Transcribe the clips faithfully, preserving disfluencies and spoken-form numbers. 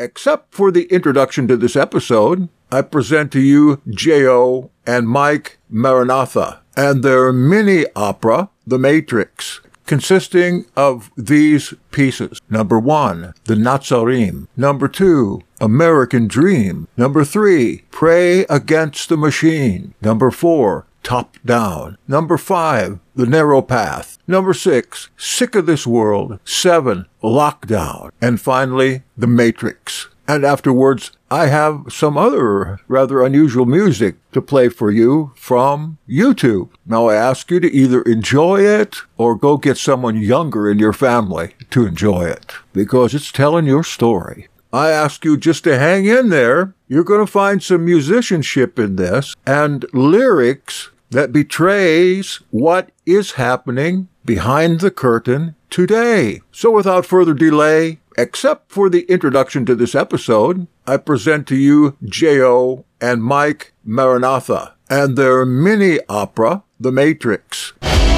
Except for the introduction to this episode, I present to you J O and Mike Maranatha and their mini opera, The Matrix, consisting of these pieces. Number one, The Nazarene. Number two, American Dream. Number three, Pray Against the Machine. Number four, Top Down. Number five, The Narrow Path. Number six, Sick of This World. Seven, Lockdown. And finally, The Matrix. And afterwards, I have some other rather unusual music to play for you from YouTube. Now I ask you to either enjoy it or go get someone younger in your family to enjoy it, because it's telling your story. I ask you just to hang in there. You're going to find some musicianship in this and lyrics that betrays what is happening behind the curtain today. So without further delay, except for the introduction to this episode, I present to you J O and Mike Maranatha and their mini opera, The Matrix.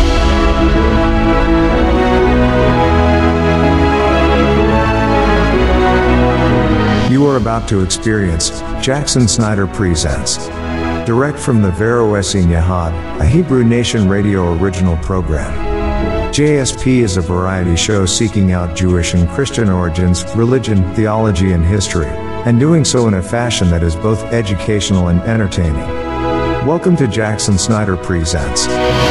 You are about to experience Jackson Snyder Presents, direct from the Vero Essin Yahad, a Hebrew Nation radio original program. J S P is a variety show seeking out Jewish and Christian origins, religion, theology, and history, and doing so in a fashion that is both educational and entertaining. Welcome to Jackson Snyder Presents.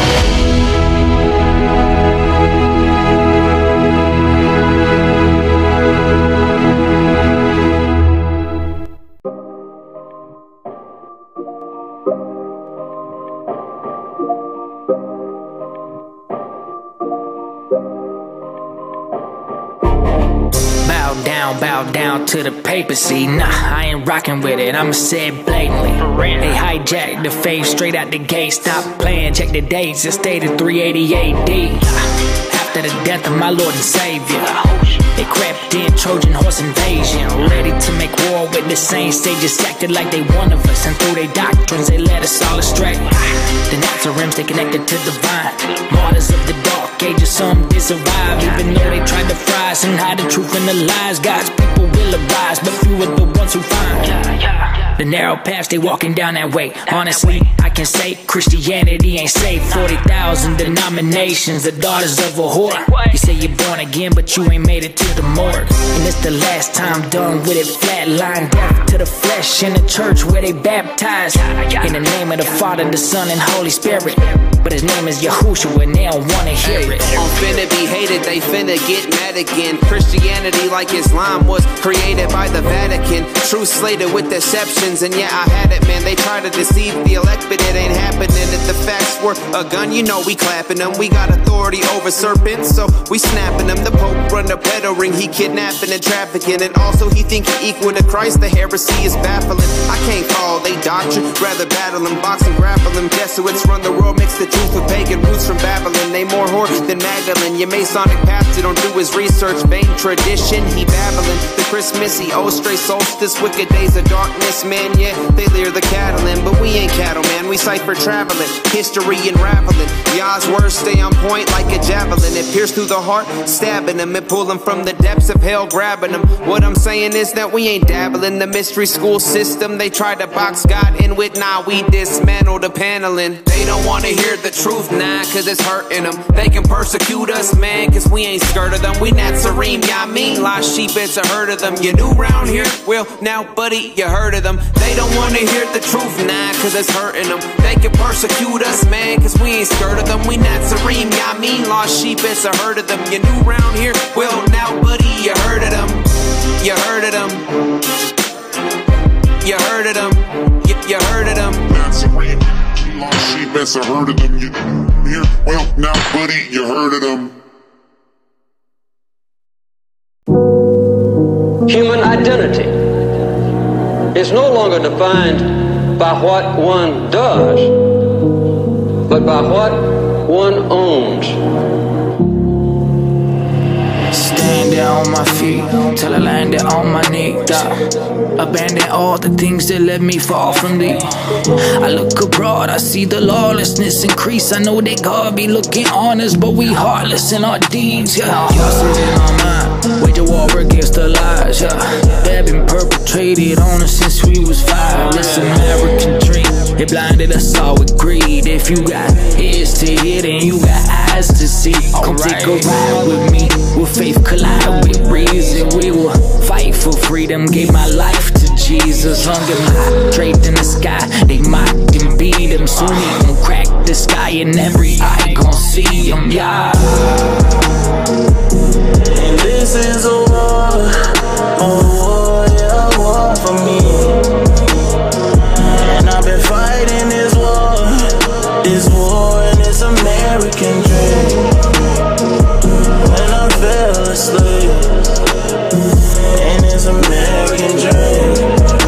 Bow down to the papacy. Nah, I ain't rocking with it, I'ma say it blatantly. They hijacked the faith straight out the gate. Stop playing, check the dates, it's dated three eighty A D. After the death of my Lord and Savior, they crept in, Trojan horse invasion, ready to make war with the saints. They just acted like they one of us, and through their doctrines they led us all astray. The Nazarenes, they connected to divine. Martyrs of the dark ages, some did survive, even though they tried to fry us and hide the truth and the lies. God's people will arise, but few are the ones who find the narrow paths, they walking down that way. Honestly, I can say Christianity ain't safe. Forty thousand denominations, the daughters of a whore. You say you're born again, but you ain't made it to the morgue. And it's the last time done with it. Flatline death to the flesh in the church where they baptized in the name of the Father, the Son, and Holy Spirit. But his name is Yahushua and they don't wanna hear it. I'm finna be hated, they finna get mad again. Christianity, like Islam, was created by the Vatican. Truth slated with deceptions, and yeah, I had it, man. They try to deceive the elect, but it ain't happening. If the facts were a gun, you know we clapping them. We got authority over serpents, so we snapping them. The Pope run the pedo ring, he kidnapping and trafficking. And also he think he equal to Christ, the heresy is baffling. I can't follow they doctrine, rather battle them, box and grapple them. Jesuits run the world, mix the truth with pagan roots from Babylon. They more whore than Magdalene. Your Masonic pastor don't do his research, vain tradition, he babbling. The Christmassy, oh stray solstice, wicked days of darkness, man. Yeah, they leer the cattle in, but we ain't cattle, man. We cipher traveling, history unraveling. Yah's words stay on point like a javelin. It pierced through the heart, stabbing them. It pull them from the depths of hell, grabbing them. What I'm saying is that we ain't dabbling the mystery school system. They tried to box God in with, nah, we dismantle the paneling. They don't wanna hear the truth, nah, cause it's hurting them. They can persecute us, man, cause we ain't scared of them. We Nazarene, yeah, I mean, lost sheep, it's a herd of them. You new round here? Well, now, buddy, you heard of them. They don't wanna hear the truth, nah, cause it's hurting them. They can persecute us, man, cause we ain't scared of them. We Nazarene, yeah, I mean, lost sheep, it's a herd of them. You new round here? Well, now, buddy, you heard of them. You heard of them. You heard of them. You, you heard of them. Nazarene, lost sheep, it's a herd of them. You here? Well, now, buddy, you heard of them. Human identity is no longer defined by what one does, but by what one owns. Standing on my feet till I landed on my knee. Abandon all the things that let me fall from thee. I look abroad, I see the lawlessness increase. I know that God be looking on us, but we heartless in our deeds. Yeah, y'all sit in our mind, wage a war against the lies. Yeah, there been waited on us since we was five. This American dream, it blinded us all with greed. If you got ears to hear, then you got eyes to see. Come take a ride with me, will faith collide with reason? We will fight for freedom, gave my life to Jesus. Hunger my draped in the sky, they mocked and beat him. Soon he gon' crack the sky and every eye gon' see him, yeah. And this is a war, a war, yeah, a war for me. And I've been fighting this war, this war and this American dream. When I fell asleep in this American dream,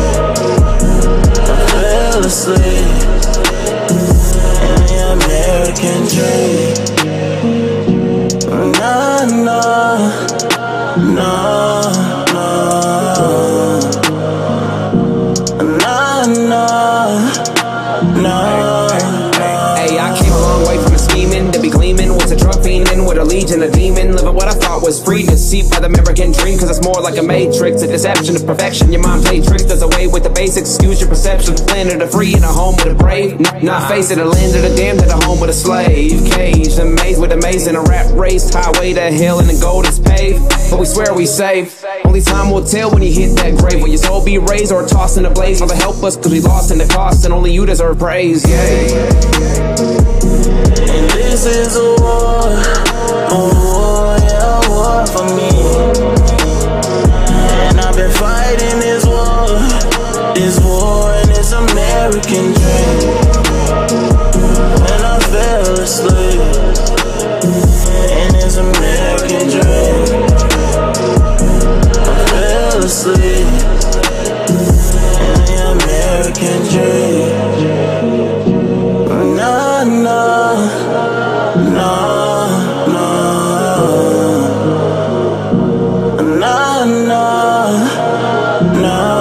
I fell asleep in the American dream. Nah, nah, nah, nah, nah, nah. Hey, I came a long way from a scheming to be gleaming. Was a drug fiending with a legion of demon. Living what I thought was free, deceived by the American dream. Cause it's more like a matrix, a deception of perfection. Your mom played tricks, does away with the basics. Excuse your perception, land of the free in a home with a brave. Not face it, a land of the damned, at a home with a slave. Caged, amazed with amazing, a rap race. Highway to hell and the gold is paved. But we swear we safe. Only time will tell when you hit that grave. Will your soul be raised or tossed in the blaze? Father help us cause we lost in the cost and only you deserve praise, yeah. And this is a war, a war, yeah, a war for me. And I've been fighting this war, this war and this American dream. When I fell asleep in this American dream, I fell asleep in the American dream. Nah, nah, nah, nah, nah, nah,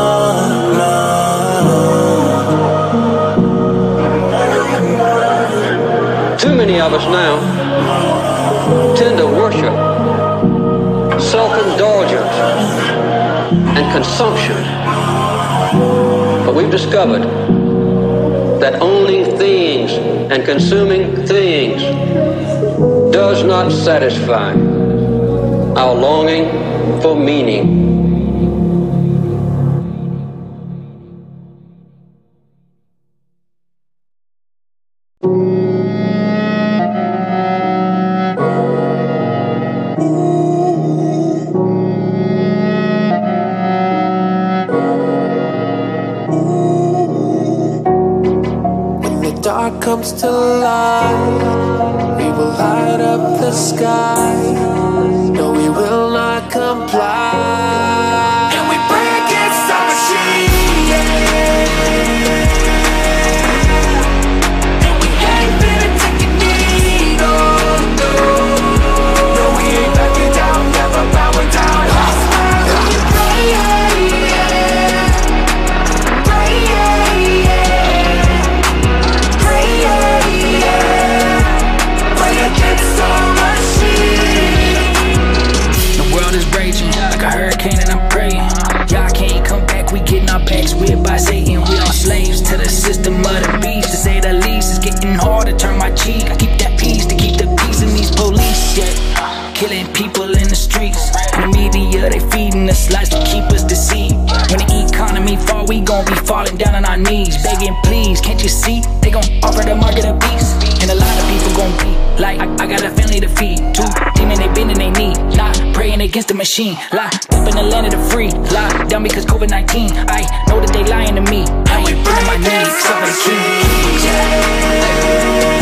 nah. Too many of us now tend to worship self-indulgence and consumption. But we've discovered that owning things and consuming things does not satisfy our longing for meaning. Dark comes to light, we will light up the sky. No, we will not comply. And we pray against our machine, yeah. And we ain't finna take a knee, no, no. No, we ain't backing down, never bowing down. We pray, yeah, yeah. Pray, yeah, yeah. Like a hurricane and I'm praying. Y'all can't come back, we getting our backs whipped by Satan. We all slaves to the system of the beast. To say the least, it's getting hard to turn my cheek. I keep that peace to keep the peace in these police, yeah. Killing people in the streets. In the media, they feeding us lies to keep us deceived. When the economy fall, we gon' be falling down on our knees. Begging please, can't you see? They gon' offer the market a beast. And a lot of people gon' be like, I, I got a family to feed. Two demon, they bend and they need. Not praying against the machine. Locked up in the land of the free. Locked down because COVID nineteen. I know that they lying to me. I ain't bringing my knees except for the king. Yeah.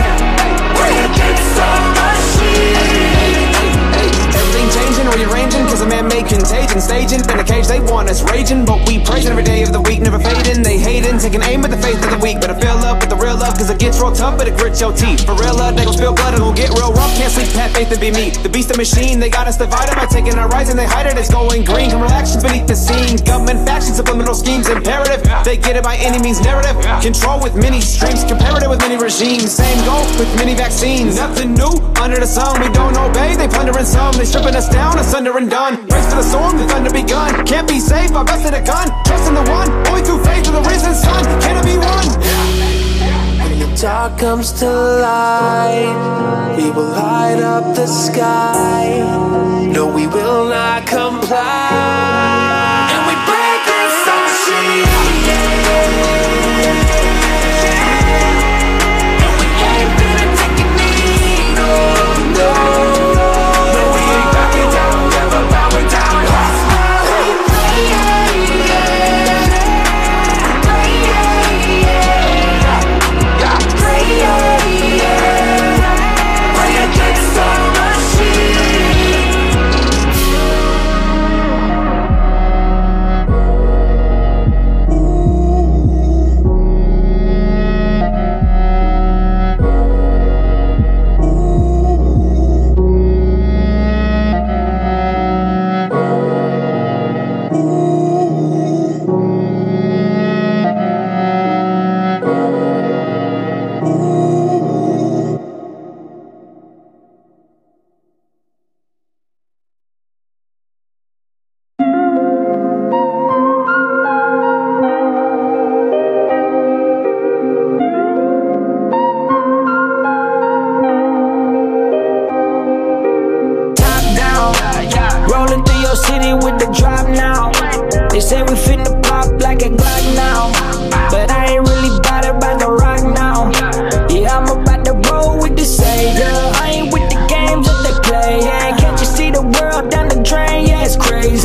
Rearranging, was a man-made contagion. Staging in a cage, they want us raging, but we praising every day of the week, never fading. They hating, taking aim at the faith of the weak. But I fill up with the real love, cause it gets real tough, but it grits your teeth. For real love, they gon' spill blood, it gon' get real rough. Can't sleep, have faith to be me. The beast of machine, they got us divided by taking our rights and they hide it. It's going green, come relax beneath the scene. Government factions, subliminal schemes, imperative. They get it by any means, narrative. Control with many streams, comparative with many regimes. Same goal with many vaccines. Nothing new under the sun. We don't obey, they plundering some. They stripping us down, asunder and done. Race for the storm, the thunder begun. Can't be safe, I bested a gun. Trust in the one, only through faith of the risen sun. Can it be one? When the dark comes to light, we will light up the sky. No, we will not comply. And we break this machine. And we ain't gonna take a knee. No, no, no, we ain't backing down, never bowing down. They say we finna pop like a Glock now, but I ain't really bothered about the rock now. Yeah, I'm about to roll with the savior. I ain't with the games that they play. Yeah, can't you see the world down the drain? Yeah, it's crazy.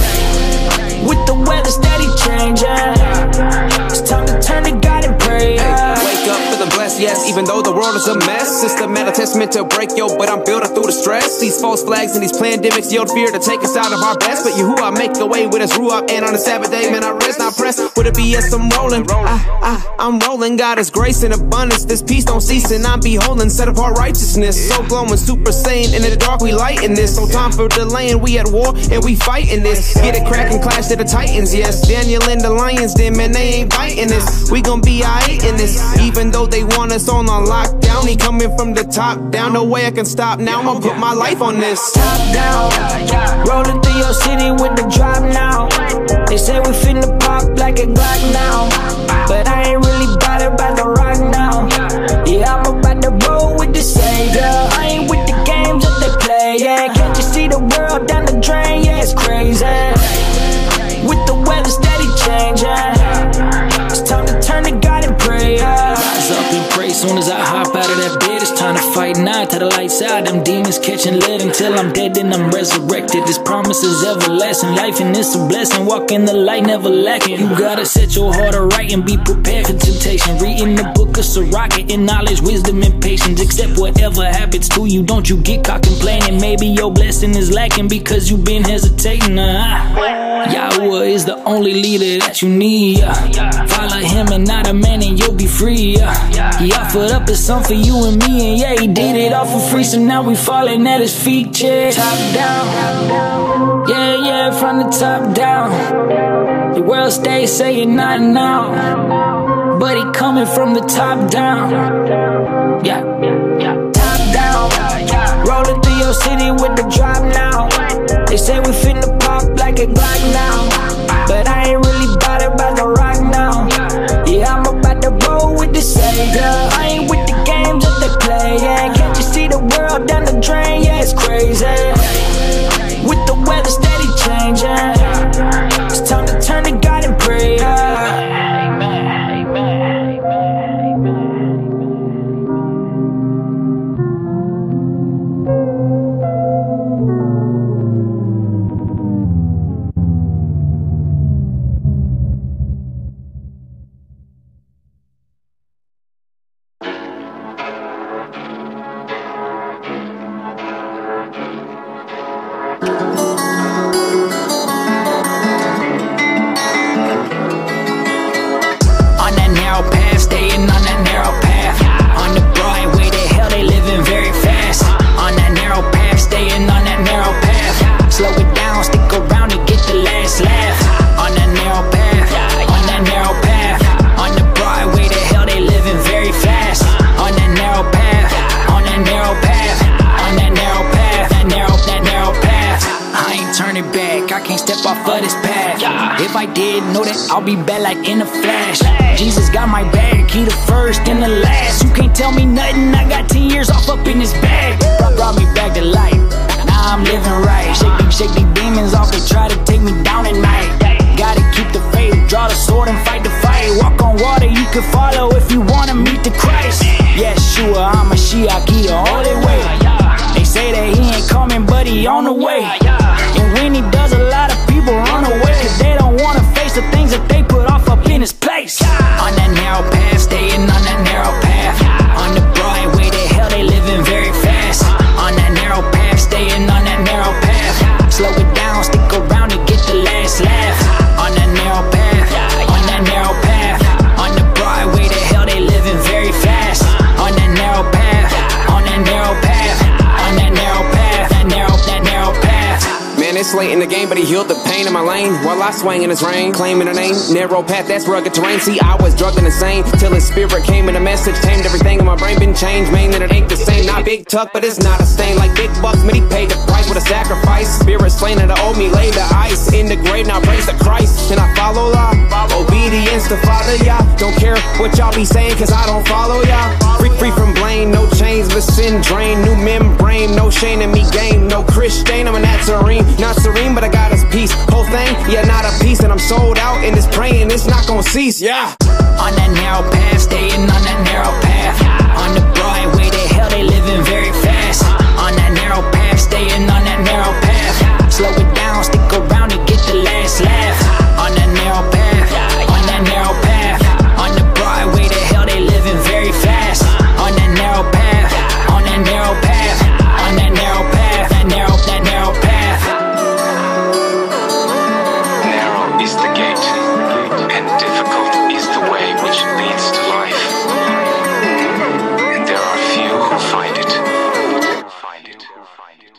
With the weather steady changing, it's time to turn to God and pray. Hey, wake up for the blessed, yes, even though the world is a mess. Systematic testament to break yo, but I'm building through the stress. These false flags and these pandemics yield fear to take us out of our best. But Yahuwah make a way with us, Ruach, and on the Sabbath day, man, I rest, not press. With a B S, I'm rolling. I, I, I'm rolling, God is grace and abundance. This peace don't cease, and I'm beholding, set apart righteousness. So glowing, super sane, in the dark we lighten this. No time for delaying, we at war, and we fighting this. Get it cracking, clash to the titans, yes. Daniel and the lions, then, man, they ain't biting this. We gon' be alright in this, even though they want us on a lockdown. He coming from the top down, no way I can stop now. I'ma put my life on this. Top down, rolling through your city with the drop now. They say we finna pop like a Glock now, but I ain't really bothered about the rock now. Yeah, I'm about to roll with the savior. I ain't with the games that they play. Yeah, can't you see the world down the drain? Yeah, it's crazy. With the weather steady changing, it's time to turn to God and pray. Rise up and pray soon as I hop out of that bed. It's time to fight now to the lights out. Them demons catching lead until I'm dead, then I'm resurrected. This promise is everlasting. Life and it's a blessing. Walk in the light, never lacking. You gotta set your heart right and be prepared for temptation. Reading the book of Sirach in knowledge, wisdom, and patience. Accept whatever happens to you. Don't you get caught complaining. Maybe your blessing is lacking because you've been hesitating. Uh, Yahweh is the only leader that you need. Uh, follow him and not a man and you'll be free. Uh, he offered up his son for you and me, and yeah, he did it all for free. So now we falling at his feet, yeah. Top down, yeah, yeah, from the top down. The world stays saying not now, but he coming from the top down. Yeah, top down, rolling through your city with the drop now. They say we finna pop like a Glock now, but I ain't really bothered about the rock now. Yeah, I'm about to roll with the savior. I ain't with the games that they play. Yeah, can't you see the world down the drain? Yeah, it's crazy. With the weather steady changing, it's time to turn to God and pray. turning back. I can't step off of this path. If I did, know that I'll be back like in a flash. Jesus got my bag, he the first and the last. You can't tell me nothing, I got ten years off up in this bag. Brought, brought me back to life, now I'm living right. Shake these, shake these demons off, they try to take me down at night. Gotta keep the faith, draw the sword and fight the fight. Walk on water, you can follow if you wanna meet the Christ. Yeshua, I'm a Shiach, he the only way. They say that he ain't coming, but he on the way. And when he does, a lot of people run away, cause they don't wanna face the things that they put off up in his place. On that narrow path, staying on that narrow path. On the broad way, the hell they living very fast. On that narrow path, staying on that narrow path. Slow it down, stick around and get the last laugh. On that narrow path, on that narrow path. On the broad way, the hell they living very fast. On that narrow path, on that narrow path. On that narrow path, that narrow, that narrow path. Man, it's late in the game, but he healed the pain in my lane while I swang in his rain, claiming a name. Narrow path, that's rugged terrain. See, I was drugged and insane till his spirit came and a message tamed everything in my brain. Been changed, man, that it ain't the same. Not big tuck, but it's not a stain. Like big bucks, man, he paid the price with a sacrifice. Spirit slain that owe me, lay the ice in the grave. Now praise the Christ, and I follow law. Obedience to Father, y'all. Don't care what y'all be saying, cause I don't follow y'all. Free, free from blame, no chains, but sin drain. New membrane, no shame in me game. No Christian, I'm a Nazarene. Not serene, but I got his peace. Whole thing, yeah, not a piece. And I'm sold out in this praying, it's not gonna cease, yeah. On that narrow path, staying on that narrow path. On the broad way, the hell they living very fast. On that narrow path, staying on that narrow path. Slow it down, stick around and get the last laugh. On that narrow path, on that narrow path. On the broad way, the hell they living very fast. On that narrow path, on that narrow path. On that narrow path, that narrow, that narrow path. Narrow is the gate, and difficult is the way which leads to life. And there are few who find it. Find it. Find it.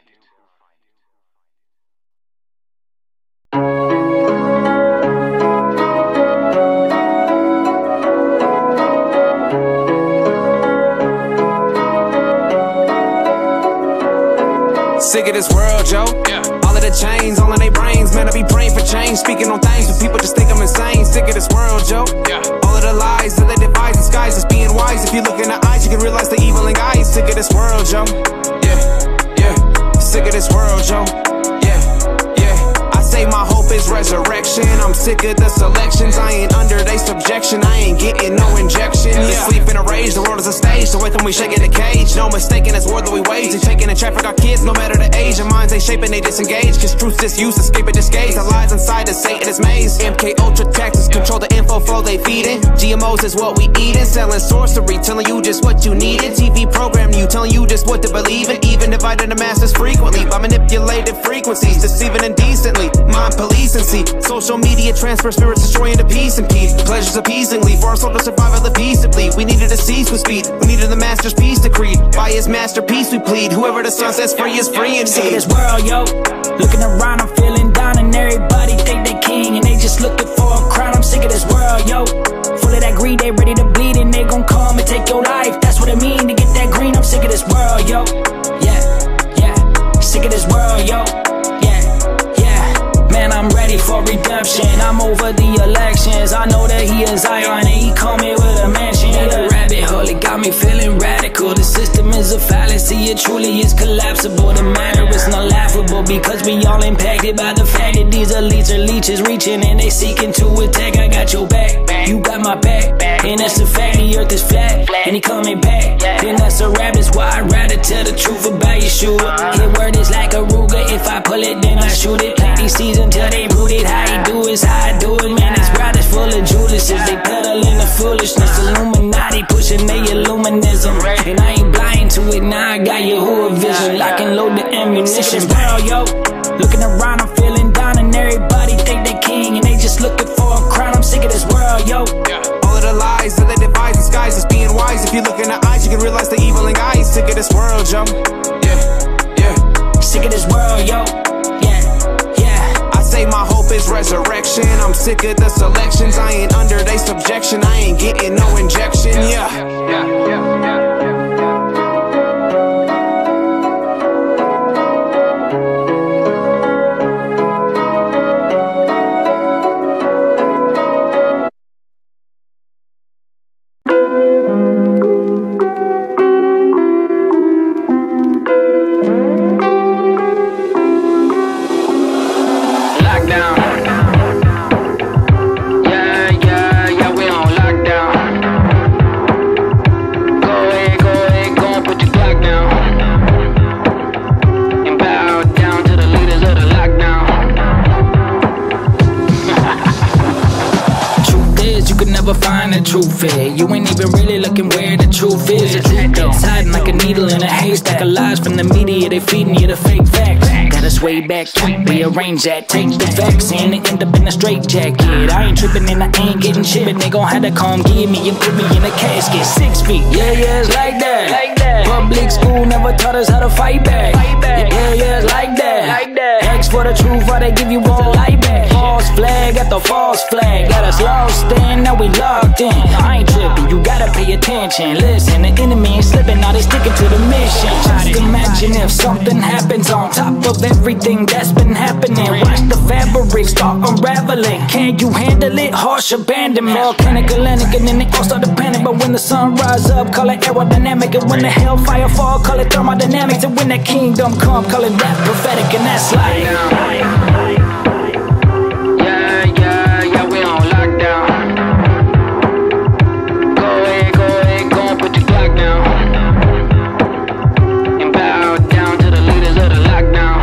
Sick of this world, Joe. Yeah. All of the chains, all in their brains. Man, I be praying for change. Speaking on things, but people just think I'm insane. Sick of this world, Joe. Yeah. All of the lies that they devise, disguise as being wise. If you look in the eyes, you can realize the evil in guys. Sick of this world, Joe. Yeah, yeah. Sick of this world, Joe. Yeah, yeah. I say my hope is resurrection. I'm sick of the selections. I ain't under their subjection. I ain't getting no injection. Yeah. Sleep in a rage, the world is a stage. So with them we shaking the cage. No mistaking, it's war that we wage. They taking the traffic, our kids, no matter the age. Their minds, they shaping, they disengage. Cause truth's disuse, escaping disguise. The lies inside of Satan is maze. M K Ultra taxes control the info flow they feeding. G M Os is what we eating. Selling sorcery, telling you just what you needed. T V programming you, telling you just what to believe in. Even dividing the masses frequently by manipulated frequencies, deceiving indecently. Mind police and see. Social media transfer spirits destroying the peace and peace. Pleasures appeasingly for our soul to survive of the peaceably. We needed to cease with speed. We needed the master's peace decreed. By his masterpiece we plead. Whoever the sun sets free is free indeed. Sick of this world, yo. Looking around, I'm feeling down, and everybody think they king, and they just looking for a crown. I'm sick of this world, yo. Full of that greed, they ready to bleed, and they gon' come and take your life. That's what it mean to get that green. I'm sick of this world, yo. Yeah, yeah. Sick of this world, yo. Man, I'm ready for redemption. I'm over the elections. I know that he is Zion and he coming with a mansion. The rabbit hole, it got me feeling radical. The system is a fallacy, it truly is collapsible. The matter is not laughable because we all impacted by the fact that these elites are leeches reaching and they seeking to attack. I got your back, you got my back, and that's the fact. The earth is flat and he coming back. Then that's a rap, that's why I'd rather tell the truth about Yeshua. His word is like a Ruger. If I pull it, then I shoot it. Plant these seeds until they root it. How he do is how I do it. Man, this ride is full of Judases. They peddling the foolishness. Illuminati pushing their illuminism. And I ain't blind to it. Now I got Yahuwah vision. Lock and load the ammunition. World, yo. Looking around, I'm feeling down, and everybody think they king, and they just looking for a crown. I'm sick of this world, yo. All of the lies that they devise, disguise as being wise. If you look in the eyes, you can realize the evil in guys. Sick of this world, yo. Yeah, yeah. Sick of this world, yo. Yeah, yeah. I say my hope is resurrection. I'm sick of the selections. I ain't under their subjection. I ain't getting no injection. Yeah, yeah, yeah, yeah. truth is. You ain't even really looking where the truth is. The truth is hiding like a needle in a haystack of lies from the media. They feeding you the fake facts. Got us way back, can't rearrange that. Take the vaccine and end up in a straitjacket. I ain't tripping and I ain't getting shit, but they gon' have to come give me and put me in a casket. Six feet, yeah, yeah, it's like that. Like that. Public school never taught us how to fight back. Fight back. Yeah, yeah, it's like that. Like that. Ask for the truth, why they give you all light back. False flag after false flag. Got us lost in, now we locked in. I ain't tripping, you gotta pay attention. Listen, the enemy ain't slipping, now they sticking to the mission. Just imagine if something happens on top of everything that's been happening. Watch the fabric start unraveling. Can you handle it? Harsh abandonment. Volcanic Atlantic and then they all start to panic. But when the sun rise up, call it aerodynamic. And when the hellfire fall, call it thermodynamics. And when that kingdom come, call it that prophetic. And that's like yeah, yeah, yeah, we on lockdown. Go ahead, go ahead, go and put your Glock down. And bow down to the leaders of the lockdown.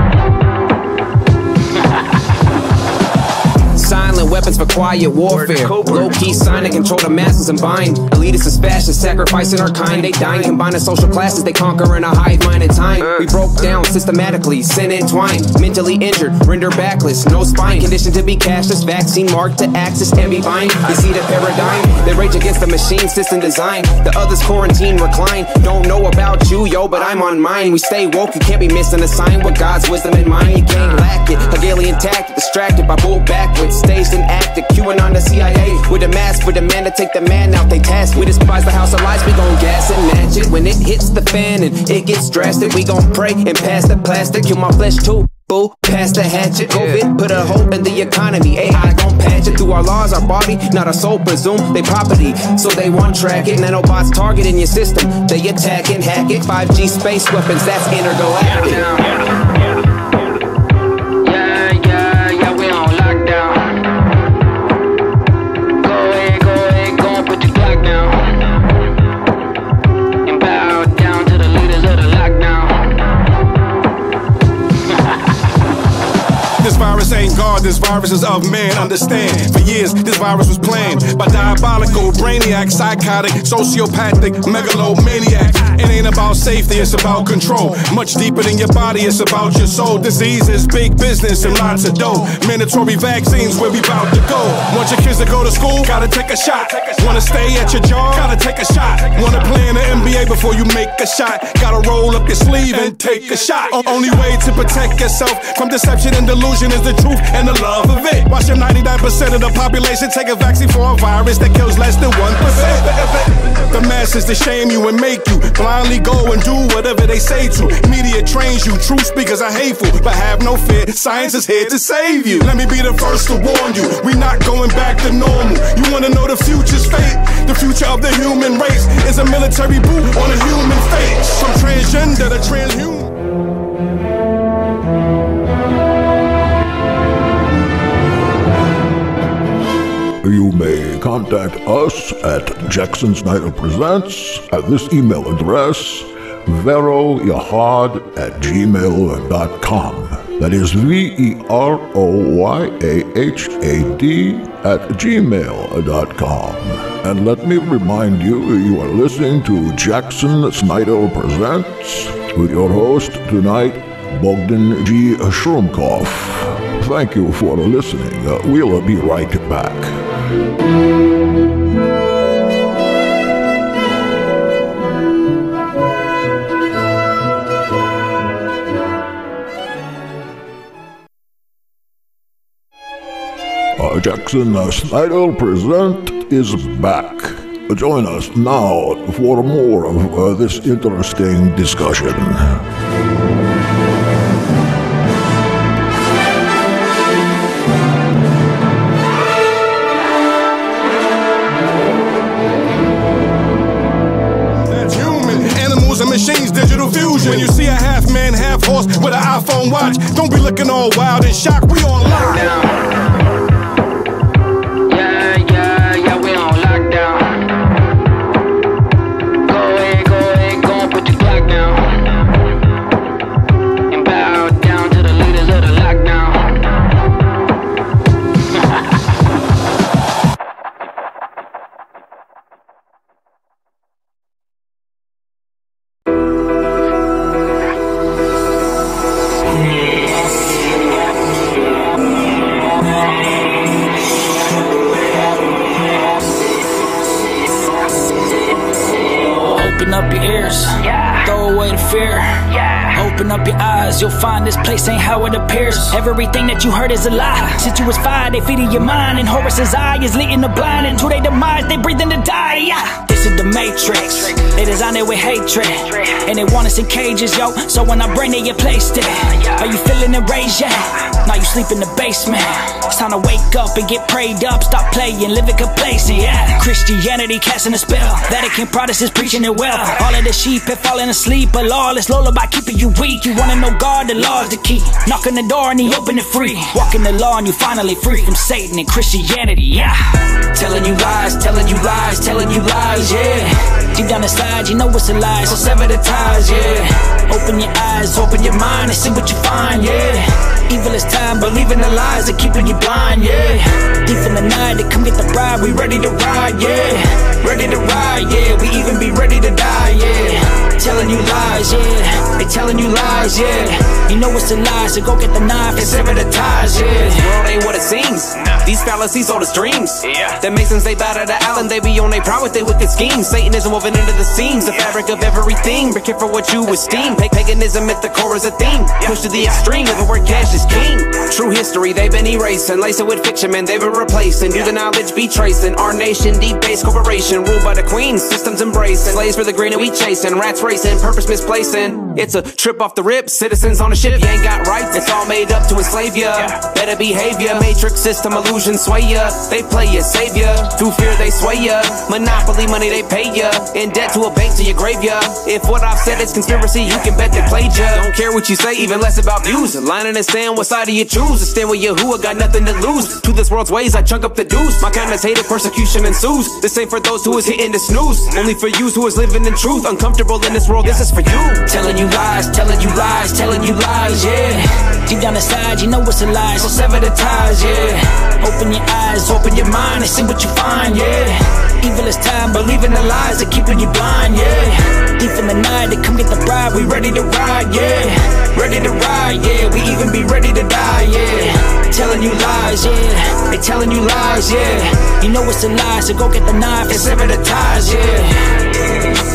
Silent weapons for quiet warfare. Low-key sign to control the masses and bind. Elitists is fascists, sacrificing our kind. They dying, combining social classes. They conquer in a hive mind in time. We broke down systematically, sin entwined. Mentally injured, render backless. No spine, conditioned to be cashless. Vaccine marked to access and be bind. You see the paradigm? They rage against the machine system design. The others quarantine, recline. Don't know about you, yo, but I'm on mine. We stay woke, you can't be missing a sign. With God's wisdom in mind, you can't lack it. Hegelian tactic, distracted by bull backwards. Staged and acted, queuing on the C I A. With a mask for the man to take the man out, they task. We despise the house of lies, we gon' gas and match it. When it hits the fan and it gets drastic, we gon' pray and pass the plastic. Kill my flesh too. Boo, pass the hatchet. COVID put a hope in the economy. A I gon' patch it through our laws, our body, not our soul. Presume they property, so they want track it. Nanobots targeting your system, they attack and hack it. five G space weapons, that's intergalactic. Yeah, yeah, yeah, we on lockdown. Go ahead, go ahead, go and put your Glock down. And bow down to the leaders of the lockdown. This virus ain't God, this virus is of man, understand. For years, this virus was planned by diabolical, brainiac, psychotic, sociopathic, megalomaniac. It ain't about safety, it's about control. Much deeper than your body, it's about your soul. Disease is big business and lots of dough. Mandatory vaccines, where we bout to go. Want your kids to go to school? Gotta take a shot. Wanna stay at your job? Gotta take a shot. Wanna play in the N B A before you make a shot? Gotta roll up your sleeve and take a shot. Only way to protect yourself from deception and delusion is the truth and the love of it. Watch your ninety-nine percent of the population take a vaccine for a virus that kills less than one percent. The masses, they shame you and make you blindly go and do whatever they say to. Media trains you, true speakers are hateful, but have no fear, science is here to save you. Let me be the first to warn you, we not going back to normal. You wanna know the future's fate? The future of the human race is a military boot on a human face. From transgender to transhuman. You may contact us at Jackson Snyder Presents at this email address, veroyahad at gmail dot com. That is V E R O Y A H A D at gmail dot com. And let me remind you, you are listening to Jackson Snyder Presents with your host tonight, Bogdan G. Shrumkov. Thank you for listening. Uh, we'll be right back. Uh, Jackson uh, Snyder Present is back. Join us now for more of uh, this interesting discussion. Machines, digital fusion. When you see a half man, half horse with an iPhone watch, don't be looking all wild and shocked. We on lockdown. Yeah, yeah, yeah, we on lockdown. Go ahead, go ahead, go and put your Glock down. And bow down to the leaders of the lockdown. years, you'll find this place ain't how it appears. Everything that you heard is a lie. Since you was five, they feeding your mind, and Horus's eye is leading the blind. And to their demise, they breathing to die. Yeah. This is the Matrix. They designed it with hatred, and they want us in cages, yo. So when I bring it, you placed it. Are you feeling enraged yet? Now you sleep in the basement. It's time to wake up and get prayed up. Stop playing, live it complacent, yeah. Christianity casting a spell. Vatican Protestants preaching it well. All of the sheep have fallen asleep. A lawless lullaby keeping you weak. You wanna know God, the law's the key. Knock on the door and he open it free. Walking the law and you finally free from Satan and Christianity, yeah. Telling you lies, telling you lies, telling you lies, yeah. Deep down inside, you know it's a lie, so sever the ties, yeah. Open your eyes, open your mind and see what you find, yeah. Evil is time, believe in the lies that keeping you blind, yeah. Deep in the night, they come get the bride, we ready to ride, yeah. Ready to ride, yeah, we even be ready to die, yeah. Telling you lies, yeah, they telling you lies, yeah. You know it's a lie, so go get the knife and sever the ties, yeah. This world ain't what it seems. These fallacies all the dreams. The Masons, they bow to the Allen, they be on their pride with their wicked schemes. Satanism woven into the seams, the fabric of everything. Be careful what you esteem. Paganism at the core is a theme. Push to the extreme, living where cash is king. True history, they've been erasing. Lacing with fiction, man, they've been replacing. Do the knowledge be tracing. Our nation, deep-based corporation, ruled by the queen. Systems embracing. Slaves for the green and we chasing. Rats racing, purpose misplacing. It's a trip off the rip. Citizens on a ship, you ain't got rights. It's all made up to enslave ya. Better behavior, matrix system illusion sway ya. They play ya, save ya. Through fear they sway ya. Monopoly money they pay ya. In debt to a bank to your grave ya. If what I've said is conspiracy, you can bet they played ya. Don't care what you say, even less about views. Line in the sand, what side do you choose? To stand with Yahuwah, got nothing to lose. To this world's ways, I chunk up the deuce. My kind is hated, persecution ensues. This ain't for those who is hitting the snooze. Only for you who is living in truth. Uncomfortable in this world, this is for you. Telling you lies, telling you lies, telling you lies, yeah. Deep down inside, you know it's a lie, so sever the ties, yeah. Open your eyes, open your mind and see what you find, yeah. Evil is time, believe in the lies that keeping you blind, yeah. Deep in the night, they come get the bride, we ready to ride, yeah. Ready to ride, yeah, we even be ready to die, yeah. Telling you lies, yeah, they telling you lies, yeah. You know it's a lie, so go get the knife and sever the ties, yeah.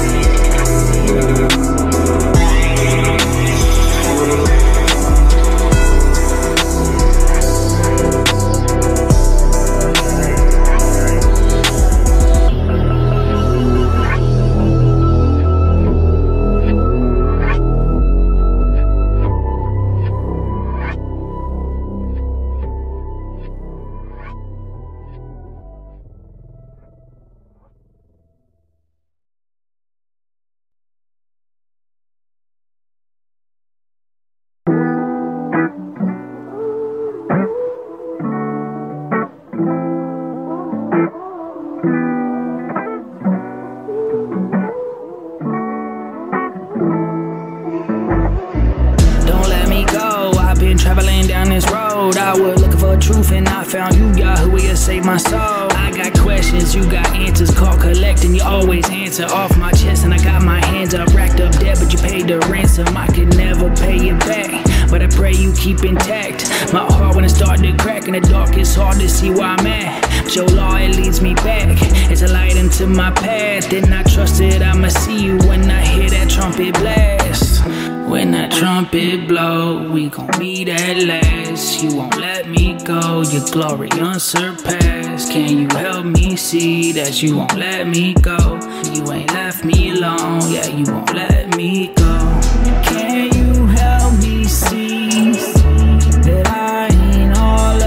Traveling down this road, I was looking for truth and I found you, Yahuwah, save my soul. I got questions, you got answers, call collecting, you always answer off my chest. And I got my hands up, racked up debt, but you paid the ransom. I could never pay it back, but I pray you keep intact. My heart when it started to crack in the dark, it's hard to see where I'm at. But your law, it leads me back, it's a light into my path. Then I trusted I'ma see you when I hear that trumpet blast. When that trumpet blow, we gon' meet at last. You won't let me go, your glory unsurpassed. Can you help me see that you won't let me go? You ain't left me alone, yeah, you won't let me go. Can you help me see that I ain't all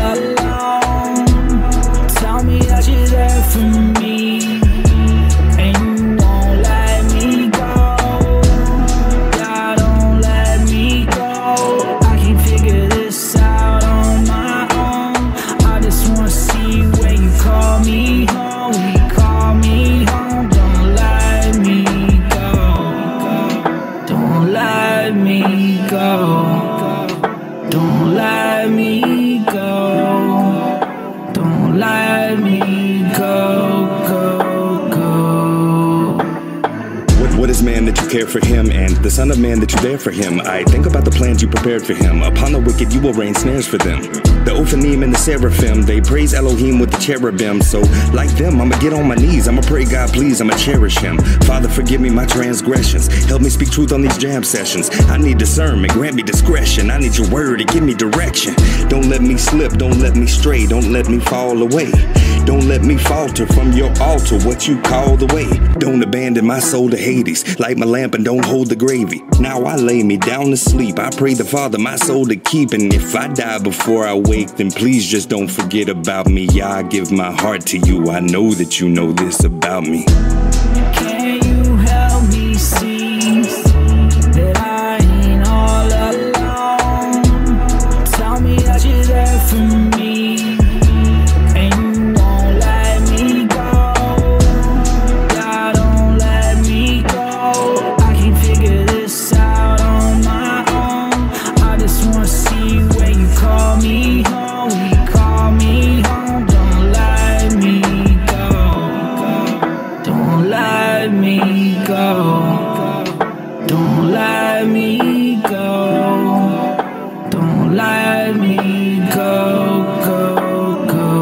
alone? Tell me that you're there for me. Don't for him, and the Son of Man that you bear for him. I think about the plans you prepared for him. Upon the wicked you will rain snares for them. The Ophanim and the Seraphim, they praise Elohim with the cherubim. So like them, I'ma get on my knees, I'ma pray God please, I'ma cherish him. Father, forgive me my transgressions, help me speak truth on these jam sessions. I need discernment, grant me discretion, I need your word to give me direction. Don't let me slip, don't let me stray, don't let me fall away. Don't let me falter from your altar, what you call the way. Don't abandon my soul to Hades, light my lamp and don't hold the gravy. Now I lay me down to sleep, I pray the Father my soul to keep. And if I die before I wake, then please just don't forget about me. Yeah, I give my heart to you, I know that you know this about me. Can you help me see that I ain't all alone? Tell me that you're there for me, and you won't let me go. God, don't let me go. I can figure this out on my own. I just wanna see where you call me home. You call me home. Don't let me go. Don't let me go. Don't let me go. Don't let me go, go,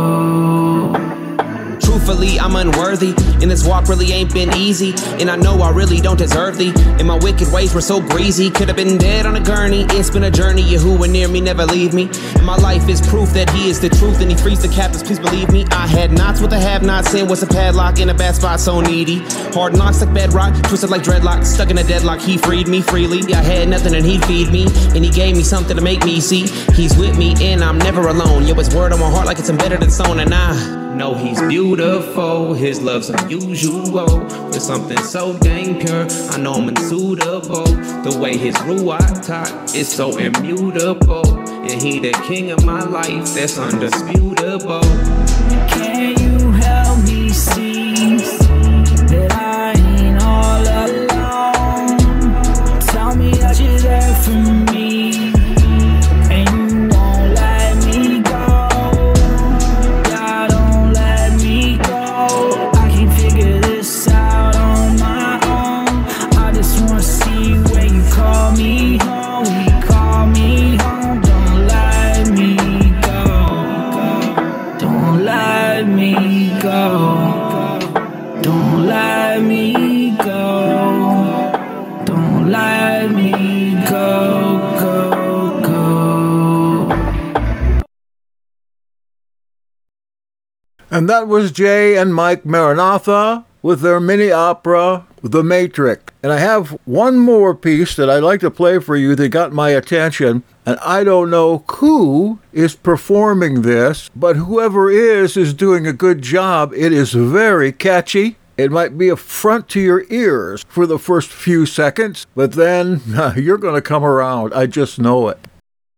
go. Truthfully, I'm unworthy, and this walk really ain't been easy. And I know I really don't deserve thee, and my wicked ways were so greasy. Could have been dead on a gurney, it's been a journey. You who were near me never leave me. And my life is proof that he is the truth, and he frees the captives, please believe me. I had knots with a have-not, sin was a padlock in a bad spot so needy. Hard knocks like bedrock, twisted like dreadlock, stuck in a deadlock, he freed me freely. I had nothing and he'd feed me, and he gave me something to make me see. He's with me and I'm never alone. Yo, his word on my heart like it's embedded in stone, and I know he's beautiful, his love's unusual. With something so dang pure, I know I'm unsuitable. The way his ruach taught is so immutable, and he the king of my life, that's undisputable. Can you help me see that I ain't all alone? Tell me that you're there for me, and you won't let me go. God, don't let me go. I can figure this out on my own. I just wanna see where you call me home. You call me home. Don't let me go. Don't let me go. Don't let me go. Don't let me go, go, go. And that was Jay and Mike Maranatha with their mini opera, The Matrix. And I have one more piece that I'd like to play for you that got my attention. And I don't know who is performing this, but whoever is, is doing a good job. It is very catchy. It might be a front to your ears for the first few seconds, but then you're going to come around. I just know it.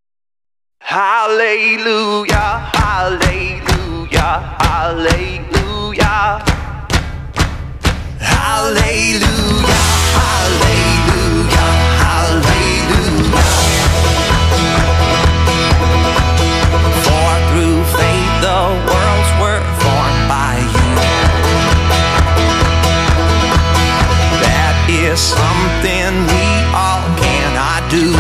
Hallelujah, hallelujah, hallelujah. Hallelujah, hallelujah, hallelujah. For through faith the worlds were formed by you. That is something we all cannot do.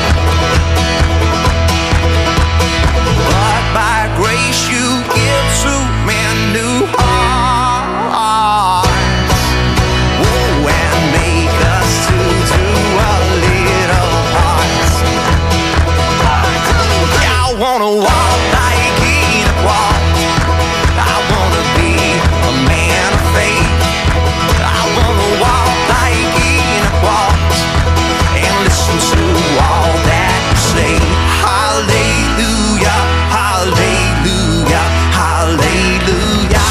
But by grace you give to men new hearts. Whoa, and make us to do a little parts. I wanna walk like Enoch walked. I wanna be a man of faith. I wanna walk like Enoch walked, and listen to all that you say. Hallelujah, hallelujah, hallelujah.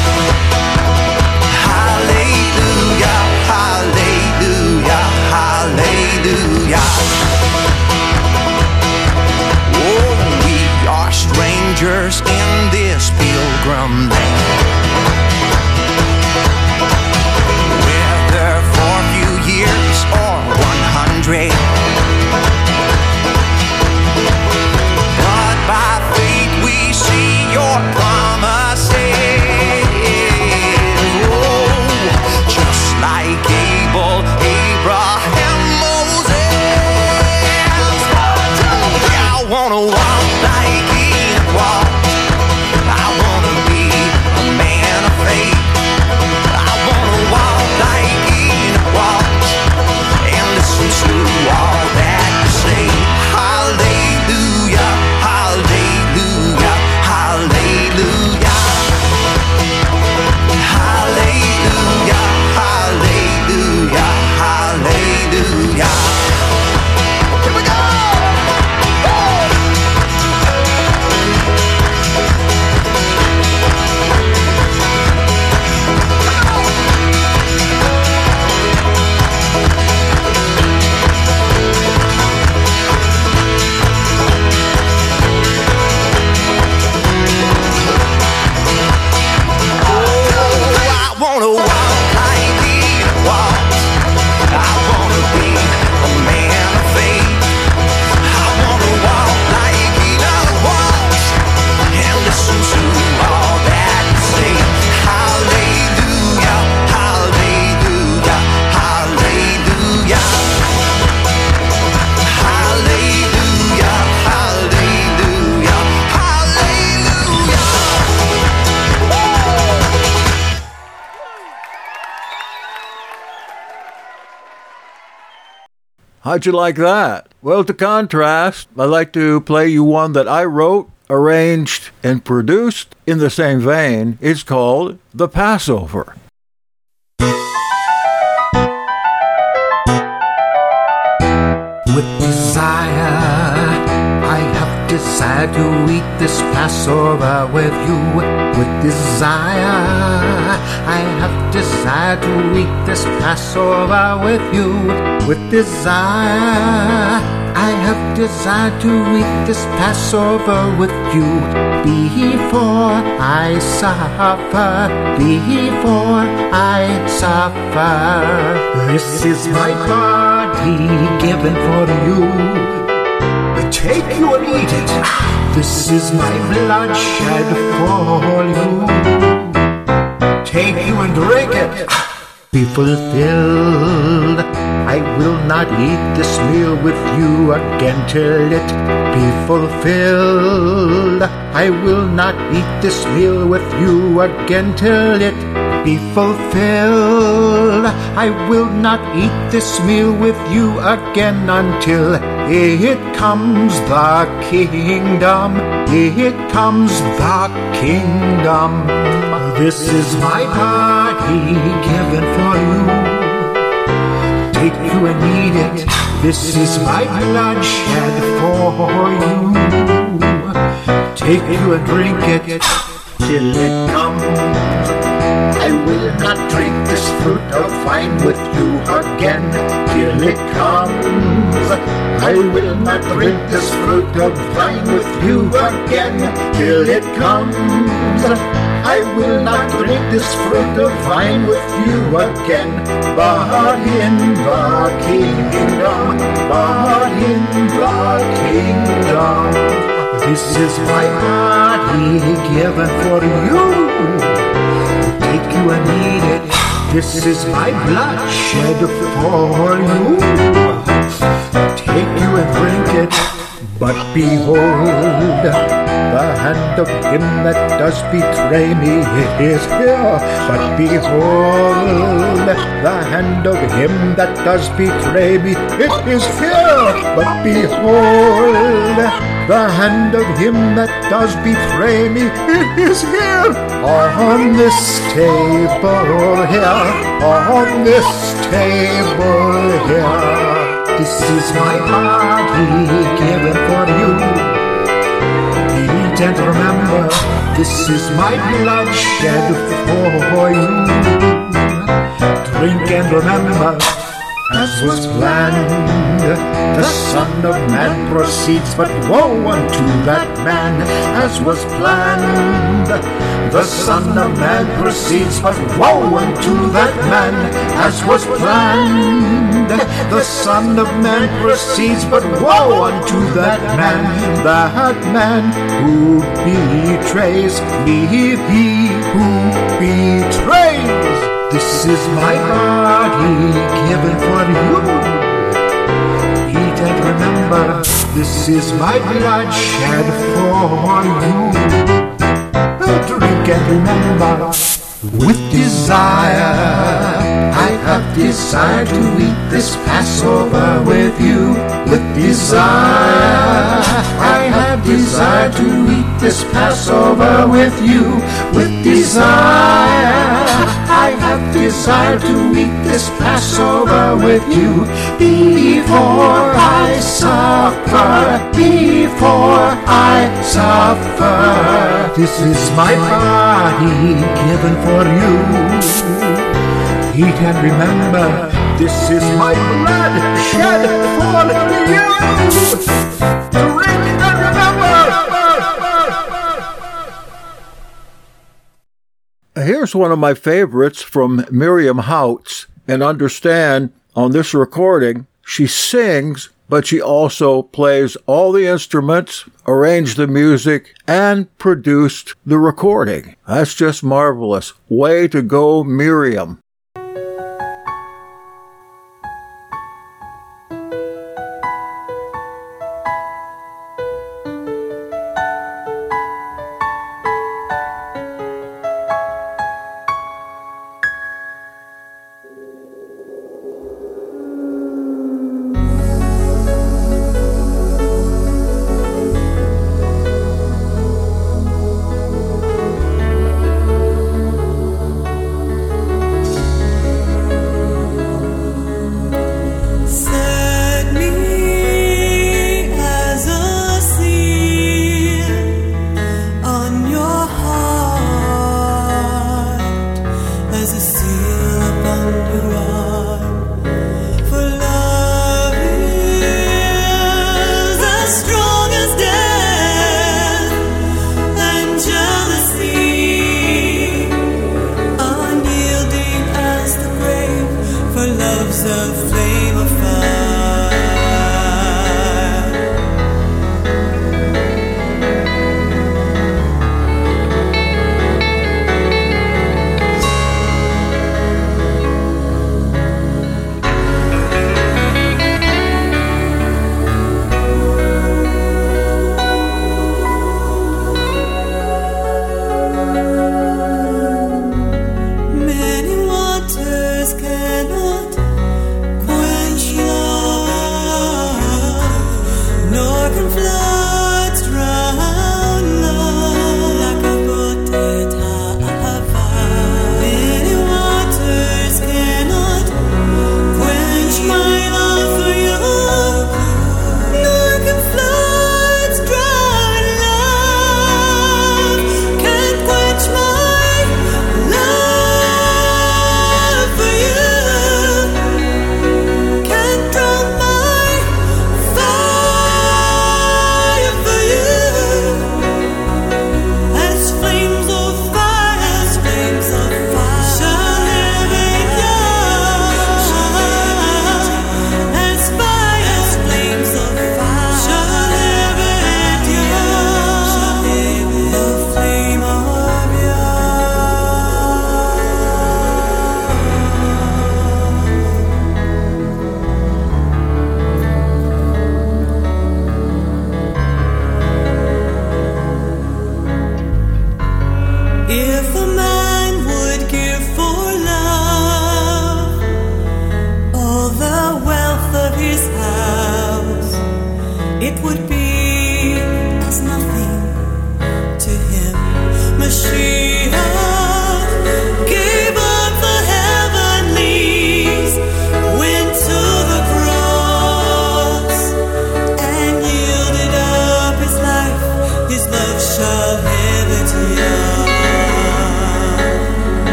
Hallelujah, hallelujah, hallelujah. Oh, we are strangers in this pilgrim land, whether for a few years or one hundred. But by faith we see your promises. Oh, just like Abel, Abraham like Enoch walked. I wanna be a man of faith. I wanna walk like Enoch walked and listen to all that you say. Hallelujah, hallelujah, hallelujah. Hallelujah, hallelujah, hallelujah. Here we go! I wanna walk like Enoch walked. I wanna be a man of faith. I wanna walk like Enoch walked and listen to all that you say. Hallelujah, hallelujah, hallelujah. Hallelujah, hallelujah, hallelujah. How'd you like that? Well, to contrast, I'd like to play you one that I wrote, arranged, and produced in the same vein. It's called The Passover. With desire, I have desired to eat this Passover with you. With desire, I have desired to eat this Passover with you. With desire, I have desired to eat this Passover with you. Before I suffer, before I suffer, this is my body given for you. Take you and eat it. This is my blood shed for you. Take you and drink it. Be fulfilled. I will not eat this meal with you again till it be fulfilled. I will not eat this meal with you again till it be fulfilled. I will not eat this meal with you again until it comes the kingdom. It comes the kingdom. This is my body given for you. Take you and eat it. This is my blood shed for you. Take you and drink it till it comes. I will not drink this fruit of wine with you again till it comes. I will not drink this fruit of wine with you again till it comes. I will not drink this fruit of wine with you again, but in the kingdom, but in the kingdom. This is my body given for you. Take you and eat it. This is my blood shed for you. Take you and drink it. But behold, the hand of him that does betray me is here. But behold, the hand of him that does betray me, it is here. But behold, the hand of him that does betray me, it is here. On this table here, on this table here. This is my body given for you. Eat and remember, this is my blood shed for you. Drink and remember, as was planned, the Son of Man proceeds, but woe unto that man, as was planned. The Son of Man proceeds, but woe unto that man, as was planned. The Son of Man proceeds, but woe unto that man, that man who betrays me, he who betrays. This is my body given for you. Eat eat and remember, this is my blood shed for you. Drink and remember, with desire, I have desire to eat this Passover with you. With desire, I have desire to eat this Passover with you. With desire, I have desire to eat this Passover with you. Before I suffer, before I suffer, this is my body given for you. Eat and remember, this is my blood shed for you. Drink and remember. Here's one of my favorites from Miriam Houts. And understand, on this recording, she sings, but she also plays all the instruments, arranged the music, and produced the recording. That's just marvelous. Way to go, Miriam.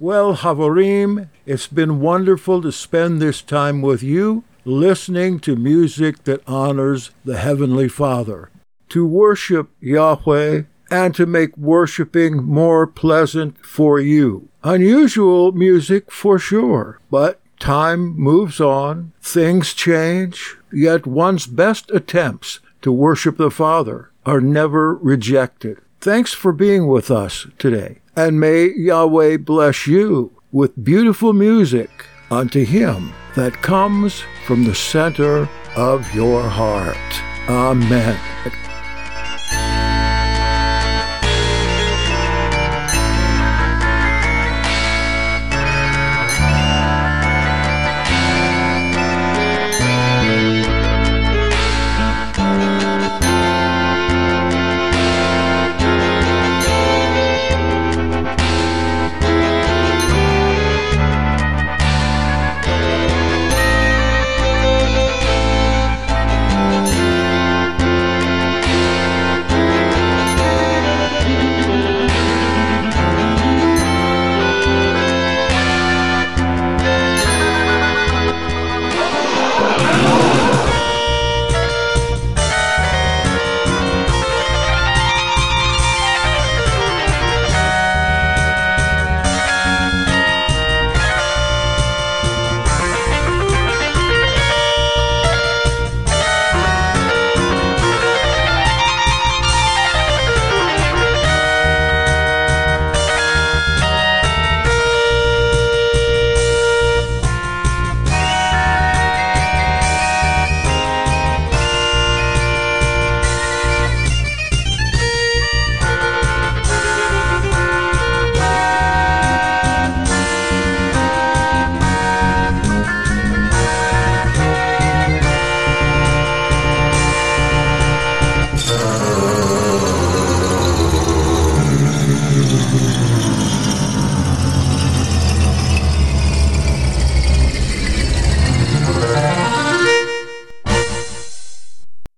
Well, Havorim, it's been wonderful to spend this time with you, listening to music that honors the Heavenly Father, to worship Yahweh, and to make worshiping more pleasant for you. Unusual music for sure, but time moves on, things change, yet one's best attempts to worship the Father are never rejected. Thanks for being with us today, and may Yahweh bless you with beautiful music unto Him that comes from the center of your heart. Amen.